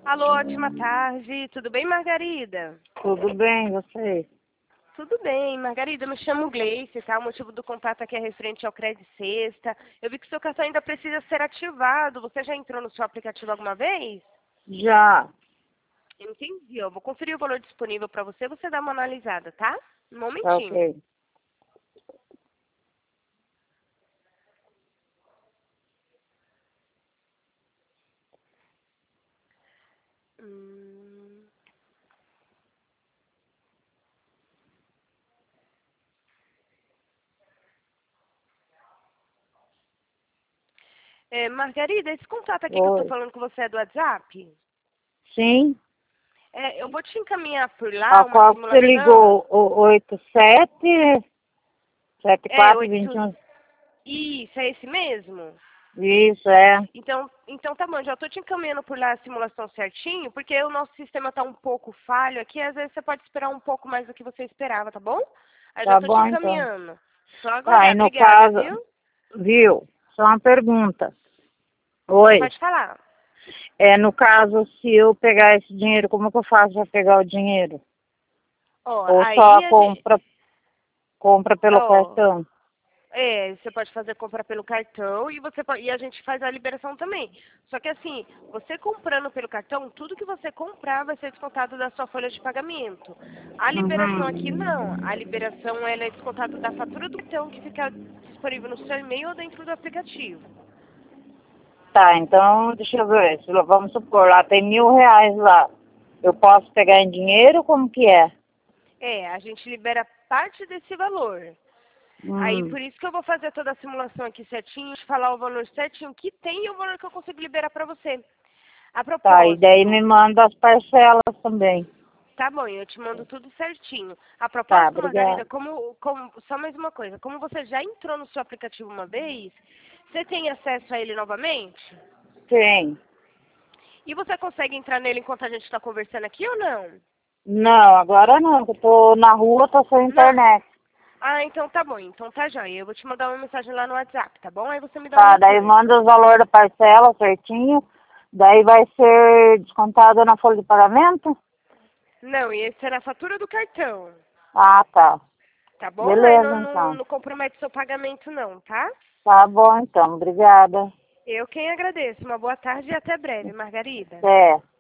Alô, ótima tarde. Tudo bem, Margarida? Tudo bem, você? Tudo bem, Margarida. Eu me chamo Gleice, tá? O motivo do contato aqui é referente ao Crédito Sexta. Eu vi que seu cartão ainda precisa ser ativado. Você já entrou no seu aplicativo alguma vez? Já. Entendi. Eu vou conferir o valor disponível para você. Você dá uma analisada, tá? Um Tá momentinho. ok. Hum... Margarida, esse contato aqui que eu tô Oi. falando com você é do WhatsApp? Sim. Eu vou te encaminhar por lá Ao uma qual você simulação. ligou o 87 74 8. 21. Isso, é esse mesmo? Isso, é. Então tá bom, já estou te encaminhando por lá a simulação certinho, porque o nosso sistema está um pouco falho aqui, às vezes você pode esperar um pouco mais do que você esperava, tá bom? Aí já Tá estou te bom, então. encaminhando. Só Tá, e aguardar. no Obrigada, caso, viu? viu? Só uma pergunta. Oi. Pode falar. No caso, se eu pegar esse dinheiro, como que eu faço para pegar o dinheiro? Ó, Ou só aí a gente... compra pelo Ó, cartão? você pode fazer compra pelo cartão e a gente faz a liberação também. Só que assim, você comprando pelo cartão, tudo que você comprar vai ser descontado da sua folha de pagamento. A liberação aqui Uhum. não. A liberação ela é descontada da fatura do cartão que fica disponível no seu e-mail ou dentro do aplicativo. Tá, então, deixa eu ver. Vamos supor, lá tem R$ 1.000 lá. Eu posso pegar em dinheiro? Como que é? A gente libera parte desse valor. Aí Hum, por isso que eu vou fazer toda a simulação aqui certinho, te falar o valor certinho que tem e o valor que eu consigo liberar para você. A tá, e daí me propósito, manda as parcelas também. tá bom, eu te mando tudo certinho. A Tá, propósito, Margarida, obrigada. só mais uma coisa. Como você já entrou no seu aplicativo uma vez, você tem acesso a ele novamente? Tem. E você consegue entrar nele enquanto a gente está conversando aqui ou não? Não, agora não, que eu tô na rua, tô sem Não. internet. Ah, então tá bom. Então tá joia. Eu vou te mandar uma mensagem lá no WhatsApp, tá bom? Aí você me dá um Tá, daí retorno. manda os valores da parcela certinho. Daí vai ser descontado na folha de pagamento? Não, e esse será a fatura do cartão, Ah, tá. tá bom? Aí Beleza, não, não, então. não compromete seu pagamento não, tá? Tá bom, então. Obrigada. Eu quem agradeço. Uma boa tarde e até breve, Margarida. Até.